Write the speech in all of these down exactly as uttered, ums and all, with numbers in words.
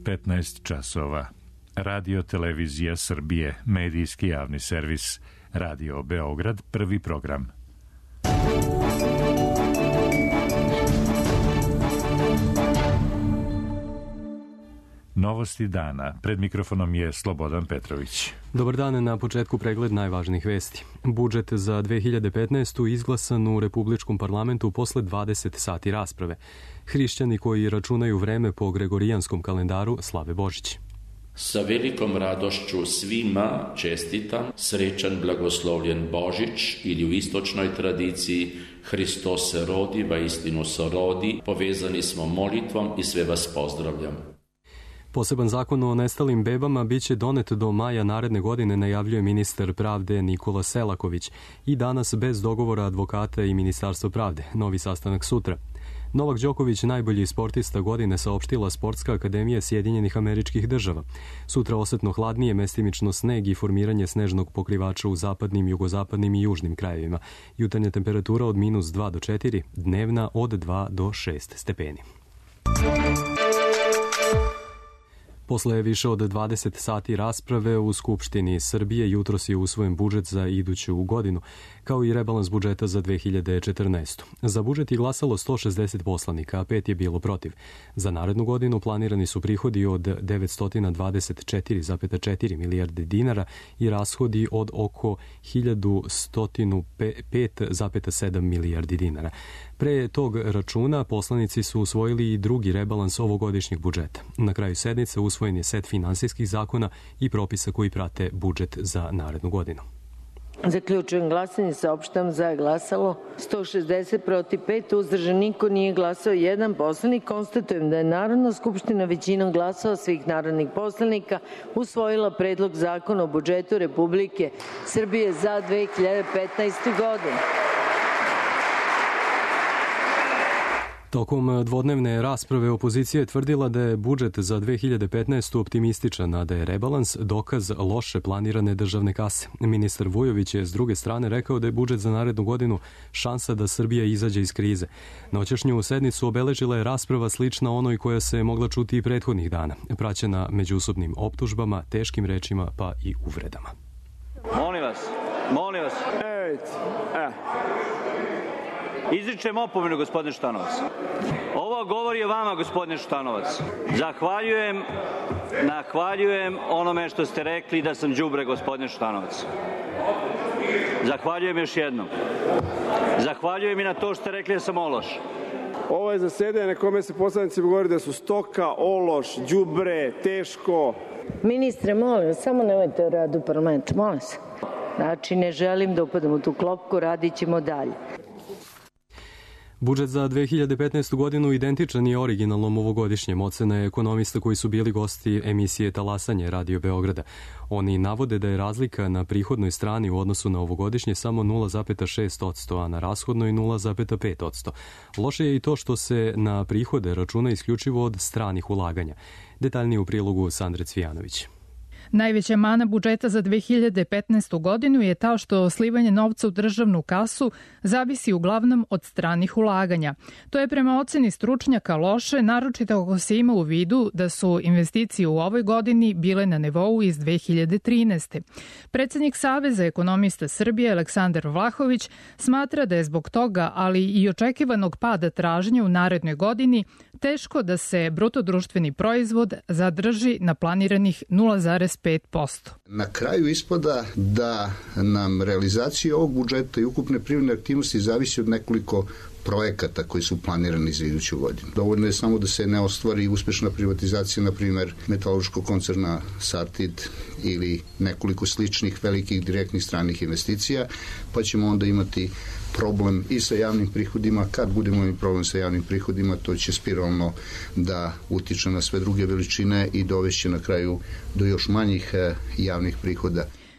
petnaest časova. Radio Televizija Srbije, medijski javni servis, Radio Beograd, prvi program. Novosti dana. Pred mikrofonom je Slobodan Petrović. Dobar dan, na početku pregled najvažnijih vesti. Budžet za dve hiljade petnaestu izglasan u Republičkom parlamentu posle dvadeset sati rasprave. Hrišćani koji računaju vreme po gregorijanskom kalendaru slave Božić. Sa velikom radošću svima čestitam srećan blagoslovljen Božić ili u istočnoj tradiciji Hristos se rodi, vaistinu se rodi. Povezani smo molitvom i sve vas pozdravljam. Poseban zakon o nestalim bebama biće donet do maja naredne godine, najavljuje ministar pravde Nikola Selaković. I danas bez dogovora advokata i Ministarstva pravde. Novi sastanak sutra. Novak Đoković, najbolji sportista godine, saopštila Sportska akademija Sjedinjenih Američkih Država. Sutra osetno hladnije, mestimično sneg i formiranje snežnog pokrivača u zapadnim, jugozapadnim i južnim krajevima. Jutarnja temperatura od minus dva do četiri, dnevna od dva do šest stepeni. Posle više od dvadeset sati rasprave u Skupštini Srbije jutros je usvojen budžet za iduću godinu, kao i rebalans budžeta za dve hiljade četrnaestu. Za budžet je glasalo sto šezdeset poslanika, a pet je bilo protiv. Za narednu godinu planirani su prihodi od devetsto dvadeset četiri zarez četiri milijarde dinara i rashodi od oko hiljadu sto pet zarez sedam milijardi dinara. Pre tog računa poslanici su usvojili i drugi rebalans ovogodišnjeg budžeta. Na kraju sednice usvojen je set finansijskih zakona i propisa koji prate budžet za narednu godinu. Zaključujem glasanje, saopštam za je glasalo sto šezdeset, protiv pet, uzdržan niko, nije glasao jedan poslanik. Konstatujem da je Narodna skupština većinom glasova svih narodnih poslanika usvojila Predlog zakona o budžetu Republike Srbije za dve hiljade petnaestu. godinu. Tokom dvodnevne rasprave opozicija je tvrdila da je budžet za dve hiljade petnaestu optimističan, a da je rebalans dokaz loše planirane državne kase. Ministar Vujović je s druge strane rekao da je budžet za narednu godinu šansa da Srbija izađe iz krize. Noćašnju sednicu obeležila je rasprava slična onoj koja se mogla čuti i prethodnih dana, praćena međusobnim optužbama, teškim rečima pa i uvredama. Molim vas, molim vas. Ej, eh. Izričem opomenu, gospodine Šutanovac. Ovo govori o vama, gospodine Šutanovac. Zahvaljujem, nahvaljujem onome što ste rekli da sam đubre, gospodine Šutanovac. Zahvaljujem još jednom. Zahvaljujem i na to što ste rekli da sam ološ. Ovo je zasedanje na kome se poslanici govori da su stoka, ološ, đubre, teško. Ministre, molim vas, samo nemojte o radu parlamenta, molim se. Znači, ne želim da upadam u tu klopku, radit ćemo dalje. Budžet za dve hiljade petnaestu. godinu identičan je originalnom ovogodišnjem, ocena je ekonomista koji su bili gosti emisije Talasanje Radio Beograda. Oni navode da je razlika na prihodnoj strani u odnosu na ovogodišnje samo nula zarez šest posto, a na rashodnoj nula zarez pet posto. Loše je i to što se na prihode računa isključivo od stranih ulaganja. Detaljnije u prilogu Sandre Cvijanović. Najveća mana budžeta za dve hiljade petnaestu. godinu je ta što slivanje novca u državnu kasu zavisi uglavnom od stranih ulaganja. To je prema oceni stručnjaka loše, naročito ako se ima u vidu da su investicije u ovoj godini bile na nivou iz dve hiljade trinaeste. Predsednik Saveza ekonomista Srbije Aleksandar Vlahović smatra da je zbog toga, ali i očekivanog pada tražnje u narednoj godini, teško da se bruto društveni proizvod zadrži na planiranih nula zarez pet posto. Na kraju ispada da nam realizacija ovog budžeta i ukupne privredne aktivnosti zavisi od nekoliko projekata koji su planirani za iduću godinu. Dovoljno je samo da se ne ostvari uspešna privatizacija, na primer, metalurškog koncerna Sartid ili nekoliko sličnih velikih direktnih stranih investicija, pa ćemo onda imati problem i sa javnim prihodima. Kad budemo imali problem sa javnim prihodima, to će spiralno da utiče na sve druge veličine i dovešće na kraju do još manjih javnih prihoda.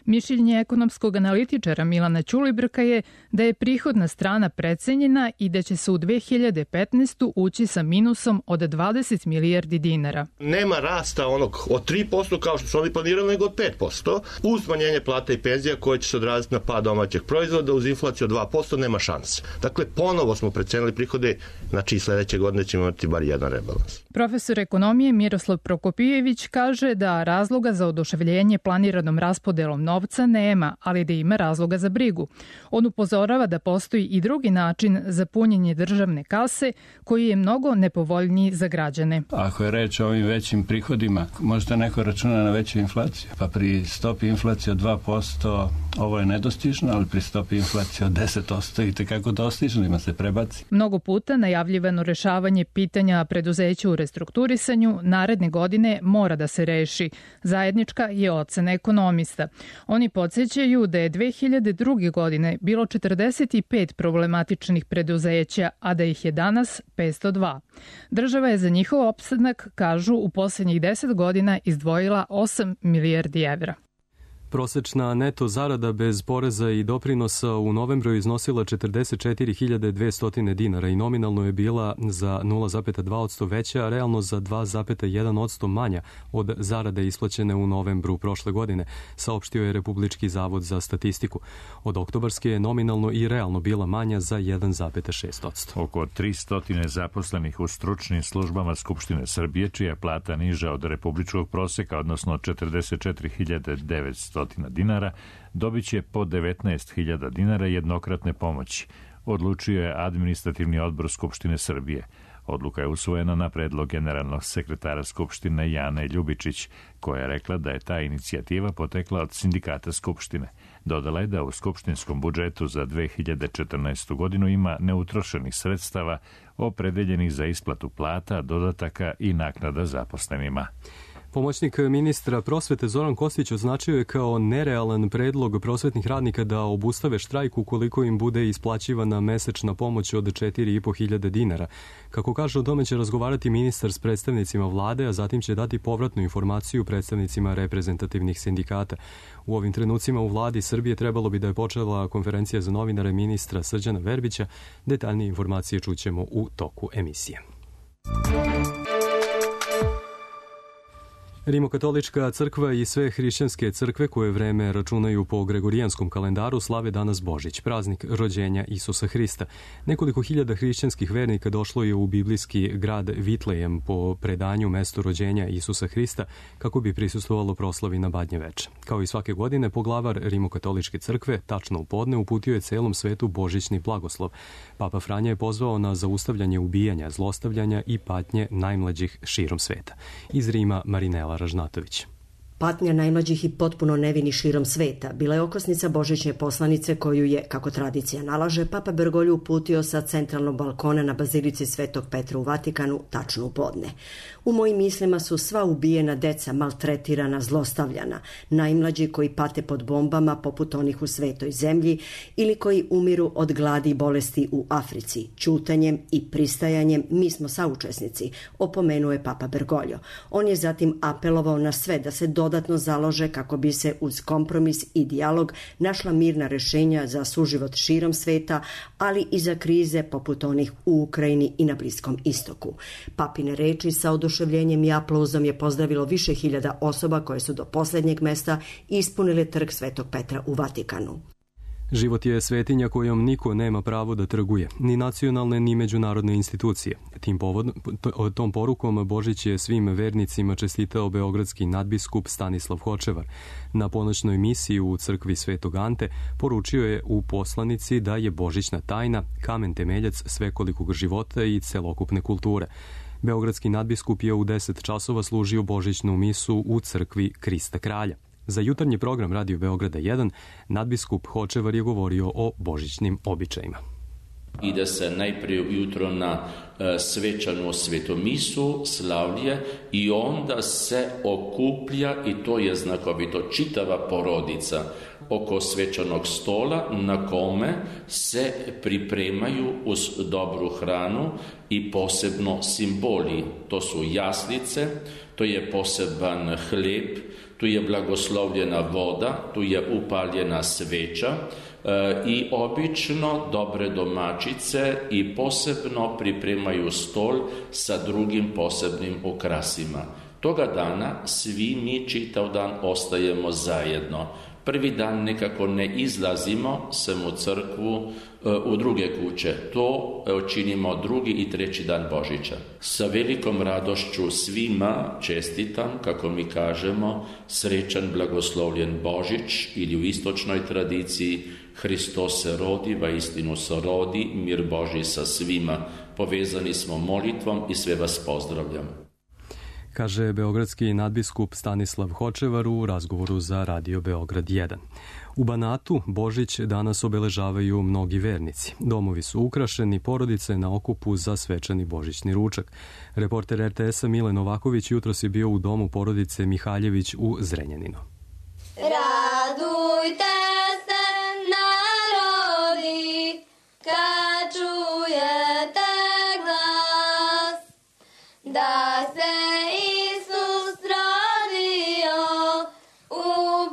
Mišljenje ekonomskog analitičara Milana Ćulibrka je da je prihodna strana precenjena i da će se u dve hiljade petnaestoj. ući sa minusom od dvadeset milijardi dinara. Nema rasta onog od tri posto kao što su oni planirali, nego od pet posto. Uz smanjenje plata i penzija koje će se odraziti na pad domaćeg proizvoda, uz inflaciju od dva posto nema šanse. Dakle, ponovo smo precenili prihode, znači i sledeće godine ćemo imati bar jedan rebalans. Profesor ekonomije Miroslav Prokopijević kaže da razloga za oduševljenje planiranom raspodelom novca nema, ali da ima razloga za brigu. On upozorava da postoji i drugi način za punjenje državne kase koji je mnogo nepovoljniji za građane. Ako je reč o ovim većim prihodima, možete neko računa na veću inflaciju. Pa pri stopi inflacije od dva posto ovo je nedostižno, ali pri stopi inflacije od deset posto i tekako dostižno, ima se prebaci. Mnogo puta najavljivano rešavanje pitanja preduzeća u restrukturisanju naredne godine mora da se reši. Zajednička je ocena ekonomista. Oni podsjećaju da je dve hiljade druge. godine bilo četrdeset pet problematičnih preduzeća, a da ih je danas petsto dva. Država je za njihov opstanak, kažu, u poslednjih deset godina izdvojila osam milijardi evra. Prosečna neto zarada bez poreza i doprinosa u novembru iznosila četrdeset četiri hiljade dvesta dinara i nominalno je bila za nula zarez dva posto veća, a realno za dva zarez jedan posto manja od zarade isplaćene u novembru prošle godine, saopštio je Republički zavod za statistiku. Od oktobarske je nominalno i realno bila manja za jedan zarez šest posto. Oko tristo zaposlenih u stručnim službama Skupštine Srbije, čija je plata niža od republičkog proseka, odnosno četrdeset četiri hiljade devetsto dinara, dobit će po devetnaest hiljada dinara jednokratne pomoći, odlučio je Administrativni odbor Skupštine Srbije. Odluka je usvojena na predlog generalnog sekretara Skupštine Jane Ljubičić, koja je rekla da je ta inicijativa potekla od sindikata Skupštine. Dodala je da u skupštinskom budžetu za dve hiljade četrnaestu. godinu ima neutrošenih sredstava opredeljenih za isplatu plata, dodataka i naknada zaposlenima. Pomoćnik ministra prosvete Zoran Kostić označio je kao nerealan predlog prosvetnih radnika da obustave štrajk ukoliko im bude isplaćivana mesečna pomoć od četiri i po hiljade dinara. Kako kaže, o tome će razgovarati ministar s predstavnicima vlade, a zatim će dati povratnu informaciju predstavnicima reprezentativnih sindikata. U ovim trenucima u vladi Srbije trebalo bi da je počela konferencija za novinare ministra Srđana Verbića. Detaljnije informacije čućemo u toku emisije. Rimokatolička crkva i sve hrišćanske crkve koje vreme računaju po gregorijanskom kalendaru slave danas Božić, praznik rođenja Isusa Hrista. Nekoliko hiljada hrišćanskih vernika došlo je u biblijski grad Vitlejem po predanju mesto rođenja Isusa Hrista kako bi prisustvovalo proslavi na Badnje veče. Kao i svake godine, poglavar Rimokatoličke crkve tačno u podne uputio je celom svetu božićni blagoslov. Papa Franja je pozvao na zaustavljanje ubijanja, zlostavljanja i patnje najmlađih širom sveta. Iz Rima Marinela Ražnatović. Patnja najmlađih i potpuno nevini širom sveta bila je okosnica božićne poslanice koju je, kako tradicija nalaže, Papa Bergoglio uputio sa centralnog balkona na Bazilici Svetog Petra u Vatikanu tačno u podne. U mojim mislima su sva ubijena deca, maltretirana, zlostavljana, najmlađi koji pate pod bombama poput onih u Svetoj zemlji ili koji umiru od gladi i bolesti u Africi. Ćutanjem i pristajanjem mi smo saučesnici, opomenuo je Papa Bergoglio. On je zatim apelovao na sve da se dodatno založe kako bi se uz kompromis i dijalog našla mirna rešenja za suživot širom sveta, ali i za krize poput onih u Ukrajini i na Bliskom istoku. Papine reči sa oduševljenjem i aplauzom je pozdravilo više hiljada osoba koje su do poslednjeg mesta ispunile trg Svetog Petra u Vatikanu. Život je svetinja kojom niko nema pravo da trguje, ni nacionalne ni međunarodne institucije. Tim povod, tom porukom Božić je svim vernicima čestitao beogradski nadbiskup Stanislav Hočevar. Na ponoćnoj misiji u crkvi Svetog Ante poručio je u poslanici da je božićna tajna kamen temeljac svekolikog života i celokupne kulture. Beogradski nadbiskup je u deset časova služio božićnu misu u crkvi Krista Kralja. Za jutarnji program Radio Beograda jedan nadbiskup Hočevar je govorio o božićnim običajima. Ide se najprije ujutro na e, svečanu svetomisu, slavlje i onda se okuplja, i to je znakovito, čitava porodica oko svečanog stola na kome se pripremaju uz dobru hranu i posebno simboli. To su jaslice, to je poseban hljeb, Tu je blagoslovljena voda, tu je upaljena sveća e, i obično dobre domaćice i posebno pripremaju stol sa drugim posebnim ukrasima. Toga dana svi mi čitav dan ostajemo zajedno. Prvi dan nekako ne izlazimo sem u crkvu, u druge kuće. To činimo drugi i treći dan Božića. Sa velikom radošću svima čestitam, kako mi kažemo, srećan blagoslovljen Božić ili u istočnoj tradiciji Hristos se rodi, va istinu se rodi, mir Božji sa svima. Povezani smo molitvom i sve vas pozdravljam. Kaže beogradski nadbiskup Stanislav Hočevar u razgovoru za Radio Beograd jedan. U Banatu Božić danas obeležavaju mnogi vernici. Domovi su ukrašeni, porodice na okupu za svečani božićni ručak. Reporter er te es-a Mile Novaković jutros je bio u domu porodice Mihaljević u Zrenjaninu. Radujte se, narodi, kad čujete glas, da se Isus rodio u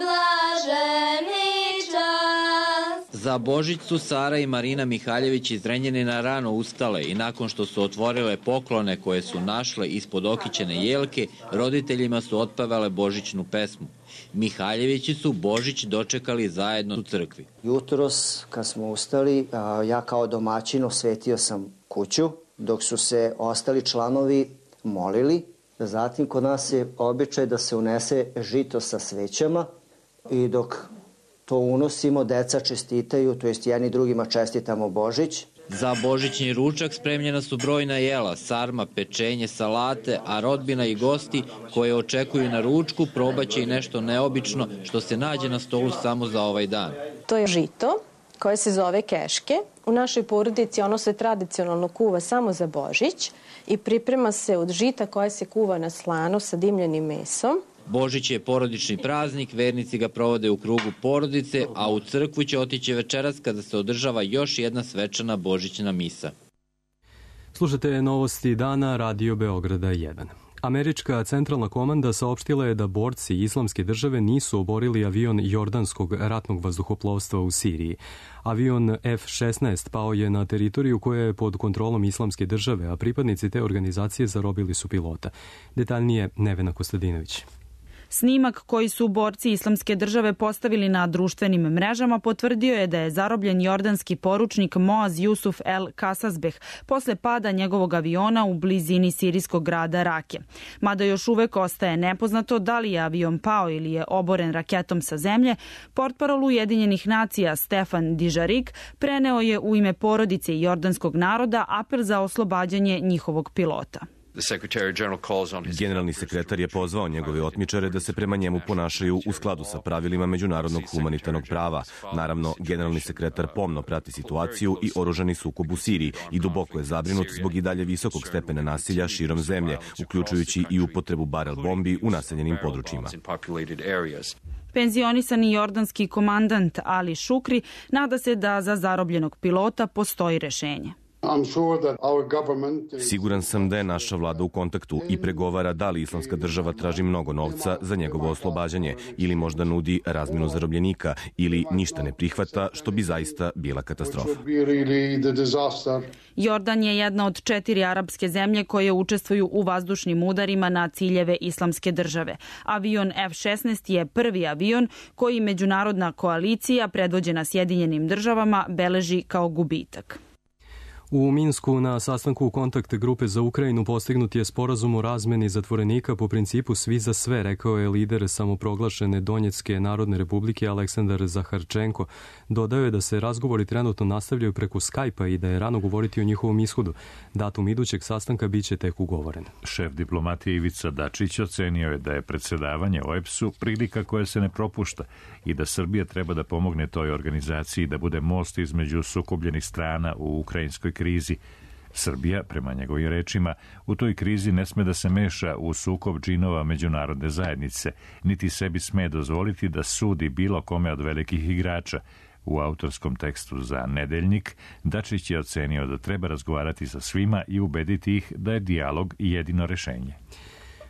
blaženi čas. Za Božić su Sara i Marina Mihaljević iz Zrenjanina rano ustale i nakon što su otvorile poklone koje su našle ispod okićene jelke, roditeljima su otpevale božićnu pesmu. Mihaljevići su Božić dočekali zajedno u crkvi. Jutros kad smo ustali, ja kao domaćin osvetio sam kuću, dok su se ostali članovi molili. Zatim kod nas je običaj da se unese žito sa svećama i dok to unosimo, deca čestitaju, to jest jedni drugima čestitamo Božić. Za božićni ručak spremljena su brojna jela, sarma, pečenje, salate, a rodbina i gosti koje očekuju na ručku probaće i nešto neobično što se nađe na stolu samo za ovaj dan. To je žito koje se zove keške. U našoj porodici ono se tradicionalno kuva samo za Božić i priprema se od žita koje se kuva na slanu sa dimljenim mesom. Božić je porodični praznik, vernici ga provode u krugu porodice, a u crkvu će otići večeras kada se održava još jedna svečana božićna misa. Slušate novosti dana Radio Beograda jedan. Američka centralna komanda saopštila je da borci Islamske države nisu oborili avion jordanskog ratnog vazduhoplovstva u Siriji. Avion ef šesnaest pao je na teritoriju koja je pod kontrolom Islamske države, a pripadnici te organizacije zarobili su pilota. Detaljnije Nevena Kostadinović. Snimak koji su borci Islamske države postavili na društvenim mrežama potvrdio je da je zarobljen jordanski poručnik Moaz Jusuf El Kasasbeh posle pada njegovog aviona u blizini sirijskog grada Rake. Mada još uvek ostaje nepoznato da li je avion pao ili je oboren raketom sa zemlje, portparol Ujedinjenih nacija Stefan Dižarik preneo je u ime porodice i jordanskog naroda apel za oslobađanje njihovog pilota. Generalni sekretar je pozvao njegove otmičare da se prema njemu ponašaju u skladu sa pravilima međunarodnog humanitarnog prava. Naravno, generalni sekretar pomno prati situaciju i oružani sukob u Siriji i duboko je zabrinut zbog i dalje visokog stepena nasilja širom zemlje, uključujući i upotrebu barel bombi u naseljenim područjima. Penzionisani jordanski komandant Ali Šukri nada se da za zarobljenog pilota postoji rešenje. Siguran sam da je naša vlada u kontaktu i pregovara da li Islamska država traži mnogo novca za njegovo oslobađanje ili možda nudi razmjenu zarobljenika ili ništa ne prihvata, što bi zaista bila katastrofa. Jordan je jedna od četiri arapske zemlje koje učestvuju u vazdušnim udarima na ciljeve Islamske države. Avion ef šesnaest je prvi avion koji međunarodna koalicija predvođena Sjedinjenim državama beleži kao gubitak. U Minsku na sastanku kontakt grupe za Ukrajinu postignut je sporazum o razmeni zatvorenika po principu svi za sve, rekao je lider samoproglašene Donjecke narodne republike Aleksandar Zaharčenko. Dodao je da se razgovori trenutno nastavljaju preko Skype-a i da je rano govoriti o njihovom ishodu. Datum idućeg sastanka biće tek ugovoren. Šef diplomatije Ivica Dačić ocenio je da je predsjedavanje o e pe es-u prilika koja se ne propušta i da Srbija treba da pomogne toj organizaciji da bude most između sukobljenih strana u ukrajinskoj krizi. Srbija, prema njegovim rečima, u toj krizi ne sme da se meša u sukob džinova međunarodne zajednice, niti sebi sme dozvoliti da sudi bilo kome od velikih igrača. U autorskom tekstu za Nedeljnik, Dačić je ocenio da treba razgovarati sa svima i ubediti ih da je dijalog jedino rešenje.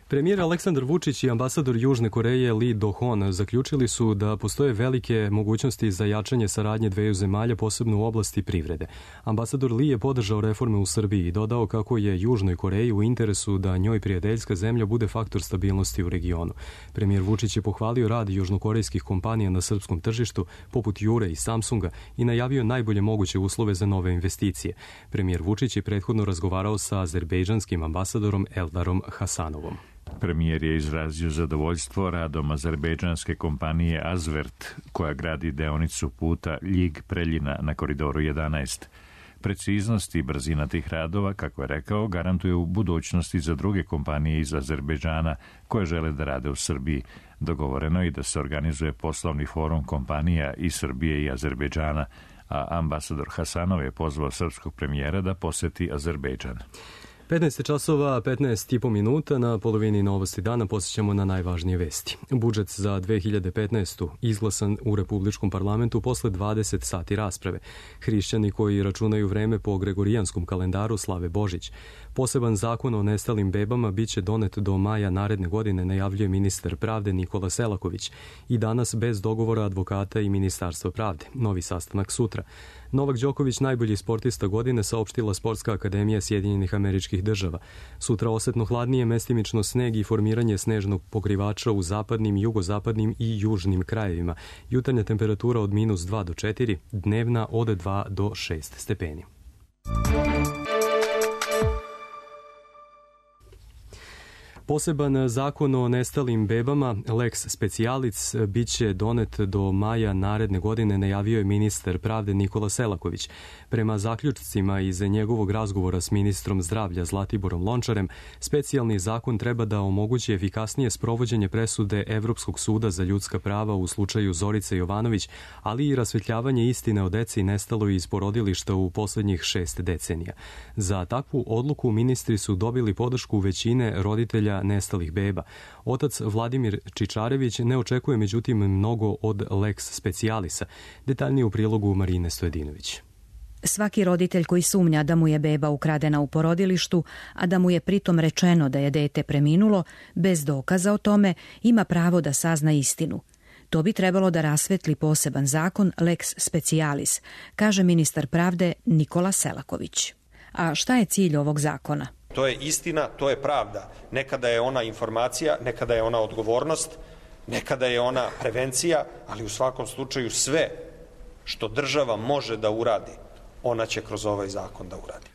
Premijer Aleksandar Vučić i ambasador Južne Koreje Lee Do-hon zaključili su da postoje velike mogućnosti za jačanje saradnje dveju zemalja, posebno u oblasti privrede. Ambasador Lee je podržao reforme u Srbiji i dodao kako je Južnoj Koreji u interesu da njoj prijateljska zemlja bude faktor stabilnosti u regionu. Premijer Vučić je pohvalio rad južnokorejskih kompanija na srpskom tržištu, poput Jure i Samsunga, i najavio najbolje moguće uslove za nove investicije. Premijer Vučić je prethodno razgovarao sa azerbejdžanskim ambasadorom Eldarom Hasanovom. Premijer je izrazio zadovoljstvo radom azerbejdžanske kompanije Azvert, koja gradi deonicu puta Ljig-Preljina na koridoru jedanaest. Preciznost i brzina tih radova, kako je rekao, garantuju u budućnosti za druge kompanije iz Azerbejdžana koje žele da rade u Srbiji. Dogovoreno je i da se organizuje poslovni forum kompanija iz Srbije i Azerbejdžana, a ambasador Hasanov je pozvao srpskog premijera da poseti Azerbejdžan. petnaest časova, petnaest i po minuta, na polovini Novosti dana posjećamo na najvažnije vesti. Budžet za dve hiljade petnaestu izglasan u Republičkom parlamentu posle dvadeset sati rasprave. Hrišćani koji računaju vreme po gregorijanskom kalendaru slave Božić. Poseban zakon o nestalim bebama biće donet do maja naredne godine, najavljuje ministar pravde Nikola Selaković. I danas bez dogovora advokata i Ministarstva pravde. Novi sastanak sutra. Novak Đoković, najbolji sportista godine, saopštila Sportska akademija Sjedinjenih Američkih Država. Sutra osetno hladnije, mestimično sneg i formiranje snežnog pokrivača u zapadnim, jugozapadnim i južnim krajevima. Jutarnja temperatura od minus dva do četiri, dnevna od dva do šest stepeni. Poseban zakon o nestalim bebama, Lex Specialis, biće donet do maja naredne godine, najavio je ministar pravde Nikola Selaković. Prema zaključcima iz njegovog razgovora s ministrom zdravlja Zlatiborom Lončarem, specijalni zakon treba da omogući efikasnije sprovođenje presude Evropskog suda za ljudska prava u slučaju Zorice Jovanović, ali i rasvetljavanje istine o deci nestaloj iz porodilišta u poslednjih šest decenija. Za takvu odluku ministri su dobili podršku većine roditelja nestalih beba. Otac Vladimir Čičarević ne očekuje međutim mnogo od Lex Specialisa. Detaljnije u prilogu Marine Stojedinović. Svaki roditelj koji sumnja da mu je beba ukradena u porodilištu, a da mu je pritom rečeno da je dete preminulo, bez dokaza o tome, ima pravo da sazna istinu. To bi trebalo da rasvetli poseban zakon Lex Specialis, kaže ministar pravde Nikola Selaković. A šta je cilj ovog zakona? To je istina, to je pravda. Nekada je ona informacija, nekada je ona odgovornost, nekada je ona prevencija, ali u svakom slučaju sve što država može da uradi, ona će kroz ovaj zakon da uradi.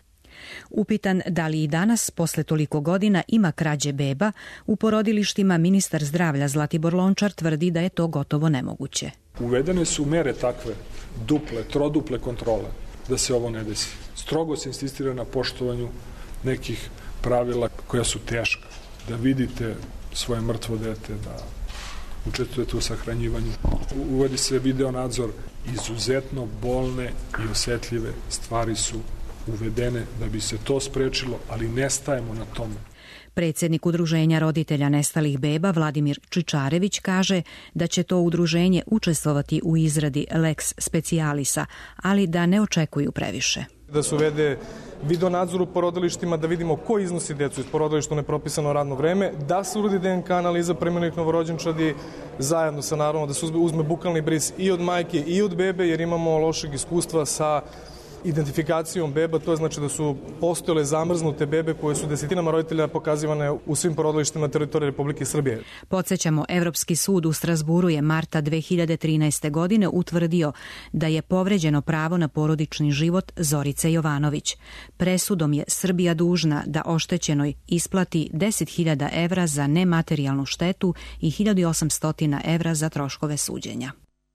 Upitan da li i danas, posle toliko godina, ima krađe beba, u porodilištima ministar zdravlja Zlatibor Lončar tvrdi da je to gotovo nemoguće. Uvedene su mere takve, duple, troduple kontrole, da se ovo ne desi. Strogo se insistira na poštovanju nekih pravila koja su teška. Da vidite svoje mrtvo dete, da učestvujete u sahranjivanju. Uvodi se video nadzor. Izuzetno bolne i osetljive stvari su uvedene da bi se to sprečilo, ali ne stajemo na tome. Predsjednik Udruženja roditelja nestalih beba Vladimir Čičarević kaže da će to udruženje učestvovati u izradi Lex Specialisa, ali da ne očekuju previše. Da se uvede video nadzor u porodilištima, da vidimo ko iznosi decu iz porodilišta u nepropisano radno vreme, da se uradi D N K analiza preminulih novorođenčadi, zajedno sa naravno da se uzme bukalni bris i od majke i od bebe, jer imamo lošeg iskustva sa identifikacijom beba, to je znači da su postojale zamrznute bebe koje su desetinama roditelja pokazivane u svim porodilištima na teritoriji Republike Srbije. Podsjećamo, Evropski sud u Strazburu je marta dve hiljade trinaeste. godine utvrdio da je povređeno pravo na porodični život Zorice Jovanović. Presudom je Srbija dužna da oštećenoj isplati deset hiljada evra za nematerijalnu štetu i hiljadu osamsto evra za troškove suđenja.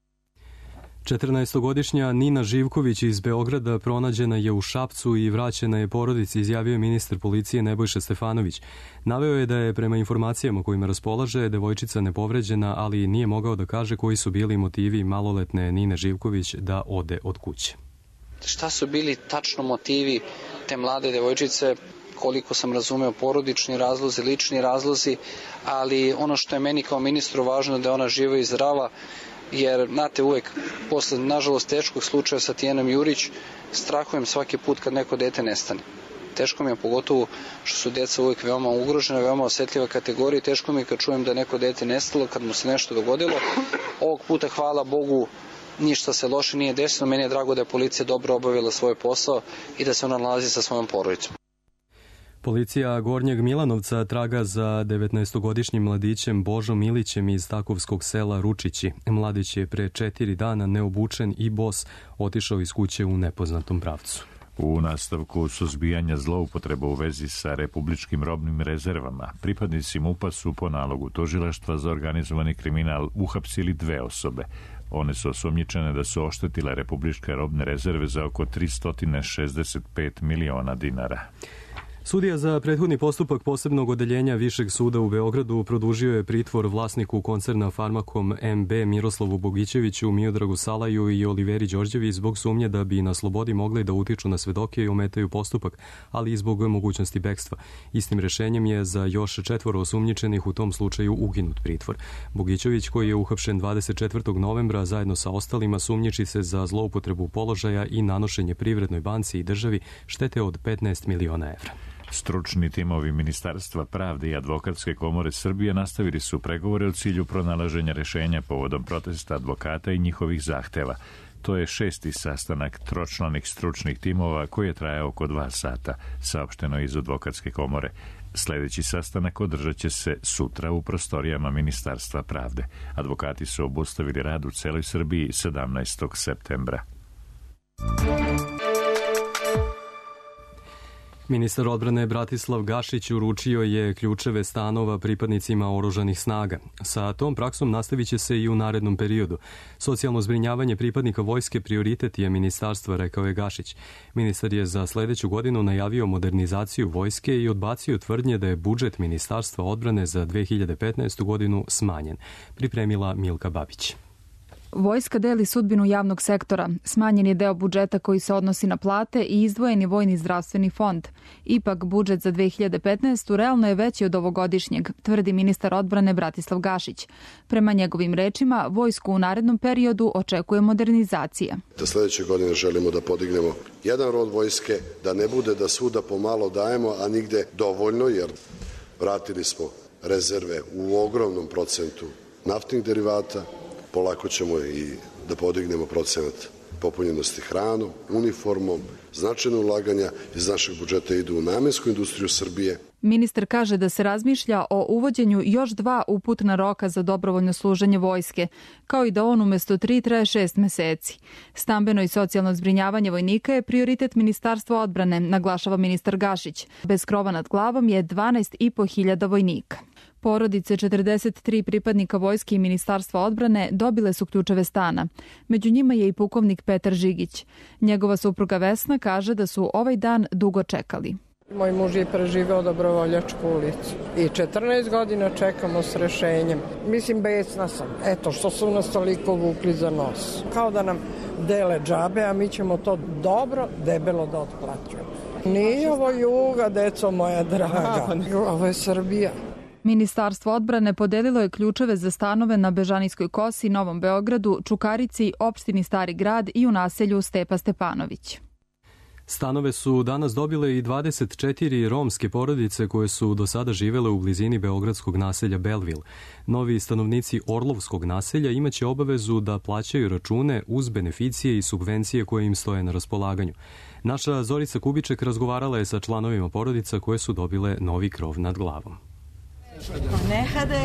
četrnaestogodišnja Nina Živković iz Beograda pronađena je u Šapcu i vraćena je porodici, izjavio je ministar policije Nebojša Stefanović. Naveo je da je prema informacijama kojima raspolaže devojčica nepovređena, ali nije mogao da kaže koji su bili motivi maloletne Nine Živković da ode od kuće. Šta su bili tačno motivi te mlade devojčice? Koliko sam razumeo, porodični razlozi, lični razlozi, ali ono što je meni kao ministru važno da je ona živa i zdrava, jer, znate, uvek, posle, nažalost, teškog slučaja sa Tijanom Jurić, strahujem svaki put kad neko dete nestane. Teško mi je pogotovo što su deca uvijek veoma ugrožena, veoma osetljiva kategorija. Teško mi je kad čujem da je neko dete nestalo, kad mu se nešto dogodilo. Ovog puta, hvala Bogu, ništa se loše nije desilo. Meni je drago da je policija dobro obavila svoj posao i da se ona nalazi sa svojom porodicom. Policija Gornjeg Milanovca traga za devetnaestogodišnjim mladićem Božom Milićem iz Takovskog sela Ručići. Mladić je pre četiri dana neobučen i bos otišao iz kuće u nepoznatom pravcu. U nastavku suzbijanja zloupotreba u vezi sa republičkim robnim rezervama, pripadnici MUP-a su po nalogu tužilaštva za organizovani kriminal uhapsili dve osobe. One su osumnjičene da su oštetile republičke robne rezerve za oko tristo šezdeset pet miliona dinara. Sudija za prethodni postupak posebnog odeljenja Višeg suda u Beogradu produžio je pritvor vlasniku koncerna Farmakom M B Miroslavu Bogićeviću, Miodragu Salaju i Oliveri Đorđevi zbog sumnje da bi na slobodi mogli da utiču na svedoke i ometaju postupak, ali i zbog mogućnosti bekstva. Istim rešenjem je za još četvoro osumnjičenih u tom slučaju ukinut pritvor. Bogićević, koji je uhapšen dvadeset četvrtog novembra zajedno sa ostalima, sumnjiči se za zloupotrebu položaja i nanošenje Privrednoj banci i državi štete od petnaest miliona evra. Stručni timovi Ministarstva pravde i Advokatske komore Srbije nastavili su pregovore u cilju pronalaženja rešenja povodom protesta advokata i njihovih zahteva. To je šesti sastanak tročlanih stručnih timova koji je trajao oko dva sata, saopšteno iz Advokatske komore. Sledeći sastanak održat će se sutra u prostorijama Ministarstva pravde. Advokati su obustavili rad u celoj Srbiji sedamnaestog septembra. Ministar odbrane Bratislav Gašić uručio je ključeve stanova pripadnicima oružanih snaga. Sa tom praksom nastavit će se i u narednom periodu. Socijalno zbrinjavanje pripadnika vojske prioritet je ministarstva, rekao je Gašić. Ministar je za sledeću godinu najavio modernizaciju vojske i odbacio tvrdnje da je budžet Ministarstva odbrane za dve hiljade petnaestu godinu smanjen. Pripremila Milka Babić. Vojska deli sudbinu javnog sektora. Smanjen je deo budžeta koji se odnosi na plate i izdvojeni vojni zdravstveni fond. Ipak, budžet za dve hiljade petnaestu realno je veći od ovogodišnjeg, tvrdi ministar odbrane Bratislav Gašić. Prema njegovim rečima, vojsku u narednom periodu očekuje modernizacija. Da sledeće godine želimo da podignemo jedan rod vojske, da ne bude da svuda pomalo dajemo, a nigde dovoljno, jer vratili smo rezerve u ogromnom procentu naftnih derivata. Polako ćemo i da podignemo procenat popunjenosti hranom, uniformom, značajno ulaganja iz našeg budžeta idu u namensku industriju Srbije. Ministar kaže da se razmišlja o uvođenju još dva uputna roka za dobrovoljno služenje vojske, kao i da on umesto tri traje šest meseci. Stambeno i socijalno zbrinjavanje vojnika je prioritet Ministarstva odbrane, naglašava ministar Gašić. Bez krova nad glavom je dvanaest i po hiljada vojnika. Porodice četrdeset tri pripadnika vojske i Ministarstva odbrane dobile su ključeve stana. Među njima je i pukovnik Petar Žigić. Njegova supruga Vesna kaže da su ovaj dan dugo čekali. Moj muž je preživeo Dobrovoljačku ulicu i četrnaest godina čekamo s rešenjem. Mislim, besna sam. Eto, što su nas toliko vukli za nos. Kao da nam dele džabe, a mi ćemo to dobro, debelo da otplaćujemo. Nije ovo Juga, deco moja draga. Ovo je Srbija. Ministarstvo odbrane podelilo je ključeve za stanove na Bežanijskoj kosi, Novom Beogradu, Čukarici, opštini Stari grad i u naselju Stepa Stepanović. Stanove su danas dobile i dvadeset četiri romske porodice koje su do sada živele u blizini beogradskog naselja Belville. Novi stanovnici Orlovskog naselja imaće obavezu da plaćaju račune uz beneficije i subvencije koje im stoje na raspolaganju. Naša Zorica Kubiček razgovarala je sa članovima porodica koje su dobile novi krov nad glavom. Nehade,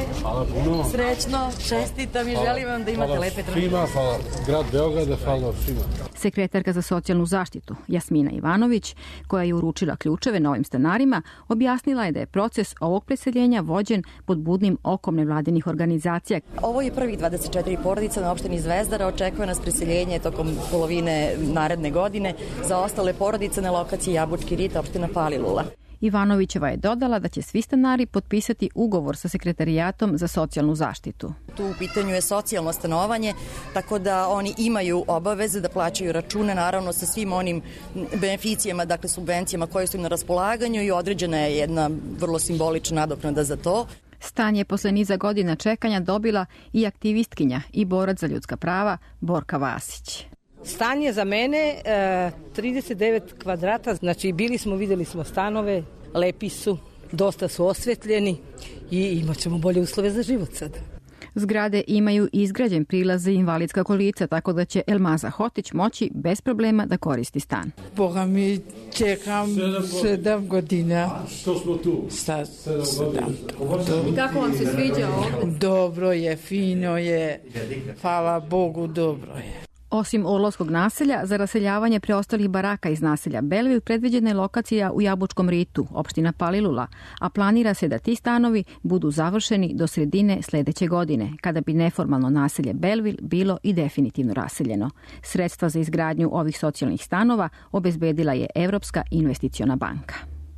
srećno, čestitam i želim vam da imate lepe trenutke. Svima, hvala grad Beograda, hvala svima. Sekretarka za socijalnu zaštitu Jasmina Ivanović, koja je uručila ključeve novim stanarima, objasnila je da je proces ovog preseljenja vođen pod budnim okom nevladinih organizacija. Ovo je prvih dvadeset četiri porodica na opštini Zvezdara, očekuje nas preseljenje tokom polovine naredne godine za ostale porodice na lokaciji Jabučki rit, opština Palilula. Ivanovićeva je dodala da će svi stanari potpisati ugovor sa Sekretarijatom za socijalnu zaštitu. Tu u pitanju je socijalno stanovanje, tako da oni imaju obaveze da plaćaju račune, naravno sa svim onim beneficijama, dakle subvencijama koje su im na raspolaganju i određena je jedna vrlo simbolična nadoknada za to. Stan je posle niza godina čekanja dobila i aktivistkinja i borac za ljudska prava Borka Vasić. Stan je za mene e, trideset devet kvadrata, znači bili smo, videli smo stanove, lepi su, dosta su osvetljeni i imat ćemo bolje uslove za život sad. Zgrade imaju izgrađen prilaz za invalidska kolica, tako da će Elmaza Hotić moći bez problema da koristi stan. Boga mi čekam sedam godina. Što smo tu? Sad, sedam. I kako vam se sviđa ovdje? Dobro je, fino je, hvala Bogu, dobro je. Osim Orlovskog naselja, za raseljavanje preostalih baraka iz naselja Belleville predviđena je lokacija u Jabučkom ritu, opština Palilula, a planira se da ti stanovi budu završeni do sredine sledeće godine, kada bi neformalno naselje Belleville bilo i definitivno raseljeno. Sredstva za izgradnju ovih socijalnih stanova obezbedila je Evropska investiciona banka.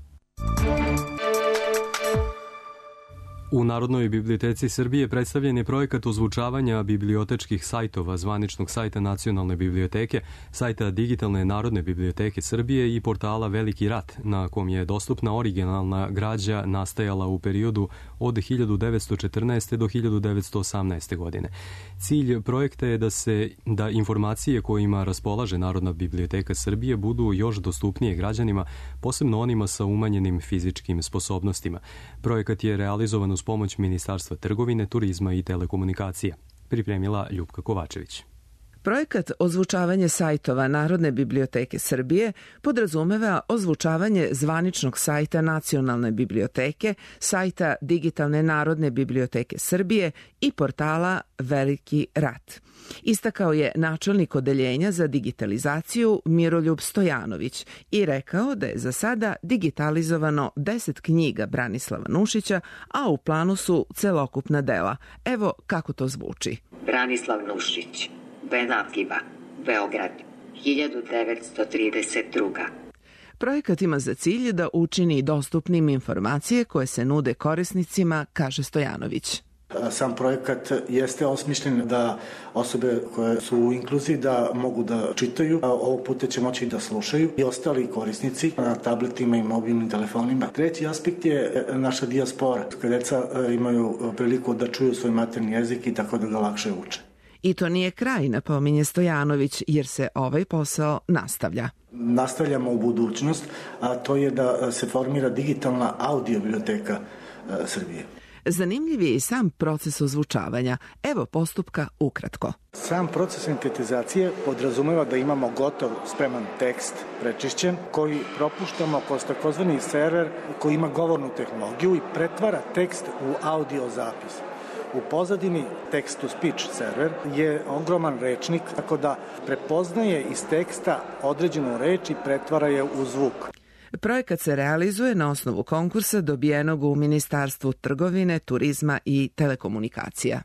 U Narodnoj biblioteci Srbije predstavljen je projekat ozvučavanja bibliotečkih sajtova zvaničnog sajta Nacionalne biblioteke, sajta Digitalne Narodne biblioteke Srbije i portala Veliki rat, na kom je dostupna originalna građa nastajala u periodu od hiljadu devetsto četrnaeste. do hiljadu devetsto osamnaeste. godine. Cilj projekta je da se da informacije kojima raspolaže Narodna biblioteka Srbije budu još dostupnije građanima, posebno onima sa umanjenim fizičkim sposobnostima. Projekat je realizovan uz pomoć Ministarstva trgovine, turizma i telekomunikacija. Pripremila Ljupka Kovačević. Projekat ozvučavanje sajtova Narodne biblioteke Srbije podrazumeva ozvučavanje zvaničnog sajta Nacionalne biblioteke, sajta Digitalne Narodne biblioteke Srbije i portala Veliki rat. Istakao je načelnik odeljenja za digitalizaciju Miroljub Stojanović i rekao da je za sada digitalizovano deset knjiga Branislava Nušića, a u planu su celokupna dela. Evo kako to zvuči. Branislav Nušić, Benatljiva, Beograd, hiljadu devetsto trideset druga. Projekat ima za cilj da učini dostupnim informacije koje se nude korisnicima, kaže Stojanović. Sam projekat jeste osmišljen da osobe koje su u inkluziji da mogu da čitaju, a ovog puta će moći da slušaju i ostali korisnici na tabletima i mobilnim telefonima. Treći aspekt je naša dijaspora, kada deca imaju priliku da čuju svoj materni jezik i tako da ga lakše uče. I to nije kraj, napominje Stojanović, jer se ovaj posao nastavlja. Nastavljamo u budućnost, a to je da se formira digitalna audio biblioteka Srbije. Zanimljiv je i sam proces ozvučavanja. Evo postupka ukratko. Sam proces sintetizacije podrazumeva da imamo gotov spreman tekst, prečišćen, koji propuštamo kroz takozvani server koji ima govornu tehnologiju i pretvara tekst u audio zapis. U pozadini text-to-speech server je ogroman rečnik, tako da prepoznaje iz teksta određenu reč i pretvara je u zvuk. Projekat se realizuje na osnovu konkursa dobijenog u Ministarstvu trgovine, turizma i telekomunikacija.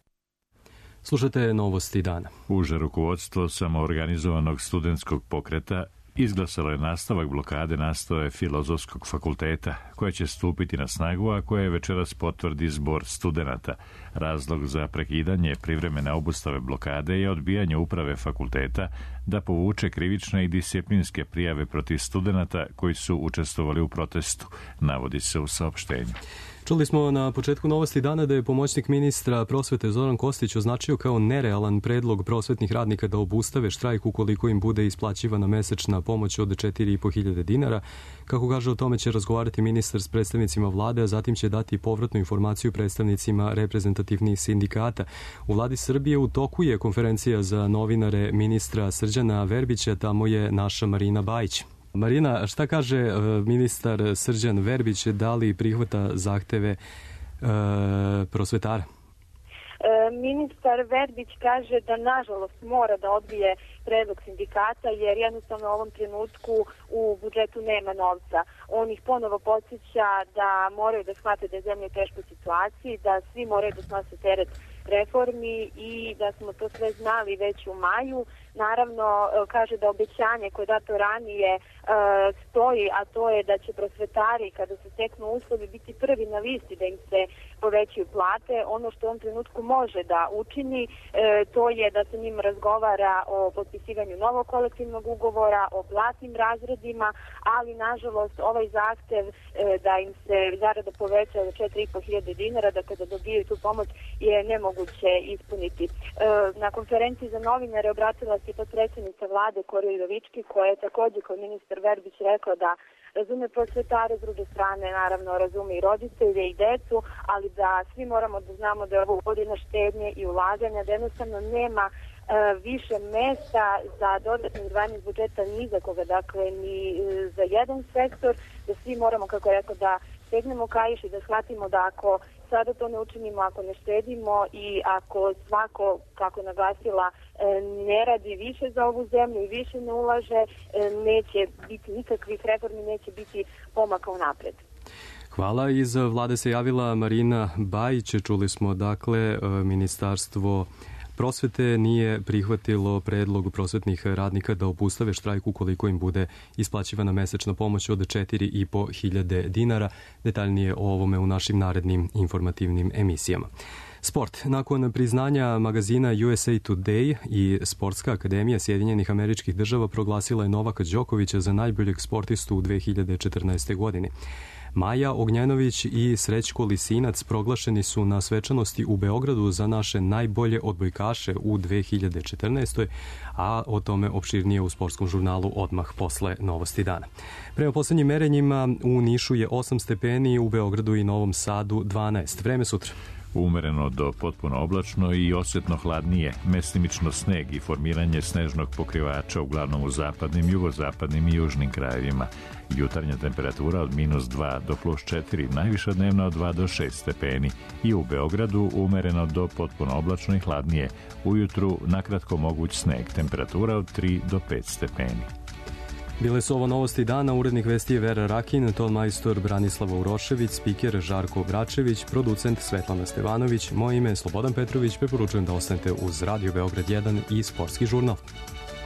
Slušate novosti dana. Uže rukovodstvo samoorganizovanog studentskog pokreta izglasalo je nastavak blokade nastave Filozofskog fakulteta, koja će stupiti na snagu, a koja je večeras potvrdi zbor studenata. Razlog za prekidanje privremene obustave blokade je odbijanje uprave fakulteta da povuče krivične i disciplinske prijave protiv studenata koji su učestvovali u protestu, navodi se u saopštenju. Čuli smo na početku novosti dana da je pomoćnik ministra prosvete Zoran Kostić označio kao nerealan predlog prosvetnih radnika da obustave štrajk ukoliko im bude isplaćivana mesečna pomoć od četiri i po hiljade dinara. Kako kaže, o tome će razgovarati ministar s predstavnicima vlade, a zatim će dati povratnu informaciju predstavnicima reprezentativnih sindikata. U vladi Srbije u toku je konferencija za novinare ministra Srđana Verbića, tamo je naša Marina Bajić. Marina, šta kaže ministar Srđan Verbić, da li prihvata zahteve e, prosvetara? E, ministar Verbić kaže da nažalost mora da odbije predlog sindikata jer jednostavno u ovom trenutku u budžetu nema novca. On ih ponovo podsjeća da moraju da shvate da je zemlja u teškoj situaciji, da svi moraju da snose teret reformi i da smo to sve znali već u maju. Naravno, kaže da obećanje koje je dato ranije e, stoji, a to je da će prosvetari, kada se steknu uslovi, biti prvi na listi da im se povećaju plate. Ono što u ovom trenutku može da učini, e, to je da se njim razgovara o potpisivanju novog kolektivnog ugovora, o platnim razredima, ali nažalost ovaj zahtev e, da im se zarada poveća za četiri i po hiljade dinara, da kada dobijaju tu pomoć, je nemoguće ispuniti. E, na konferenciji za novinare obratila i potpredsjednica vlade Kori Udovički, koja je takođe kao ministar Verbić rekla da razume prosvetare, s druge strane naravno razume i roditelje i decu, ali da svi moramo da znamo da je ovo godina štednje i ulaganja, da jednostavno nema e, više mesta za dodatne izdvajanje iz budžeta ni za koga, dakle ni e, za jedan sektor, da svi moramo, kako je rekao, da stegnemo kaiš i da shvatimo da ako sada to ne učinimo, ako ne štedimo i ako svako, kako je naglasila, ne radi više za ovu zemlju i više ne ulaže, neće biti nikakvih reformi, neće biti pomaka unapred. Hvala. Iz vlade se javila Marina Bajić. Čuli smo, dakle, ministarstvo prosvete nije prihvatilo predlog prosvetnih radnika da opustave štrajk ukoliko im bude isplaćivana mesečna pomoć od četiri i po hiljade dinara. Detaljnije o ovome u našim narednim informativnim emisijama. Sport. Nakon priznanja magazina U S A Today i Sportska akademija Sjedinjenih Američkih Država proglasila je Novaka Đokovića za najboljeg sportistu u dve hiljade četrnaeste. godini. Maja Ognjanović i Srećko Lisinac proglašeni su na svečanosti u Beogradu za naše najbolje odbojkaše u dve hiljade četrnaestoj. a o tome opširnije u sportskom žurnalu odmah posle Novosti dana. Prema poslednjim merenjima u Nišu je osam stepeni, u Beogradu i Novom Sadu dvanaest. Vreme sutra. Umereno do potpuno oblačno i osjetno hladnije, mestimično sneg i formiranje snežnog pokrivača uglavnom u zapadnim, jugozapadnim i južnim krajevima. Jutarnja temperatura od minus dva do plus četiri, najviša dnevna od dva do šest stepeni i u Beogradu umereno do potpuno oblačno i hladnije. Ujutru nakratko moguć sneg, temperatura od tri do pet stepeni. Bile su ovo Novosti dana, urednik vesti je Vera Rakin, ton majstor Branislava Urošević, spiker Žarko Bračević, producent Svetlana Stevanović, moje ime je Slobodan Petrović, preporučujem da ostanete uz Radio Beograd jedan i Sportski žurnal.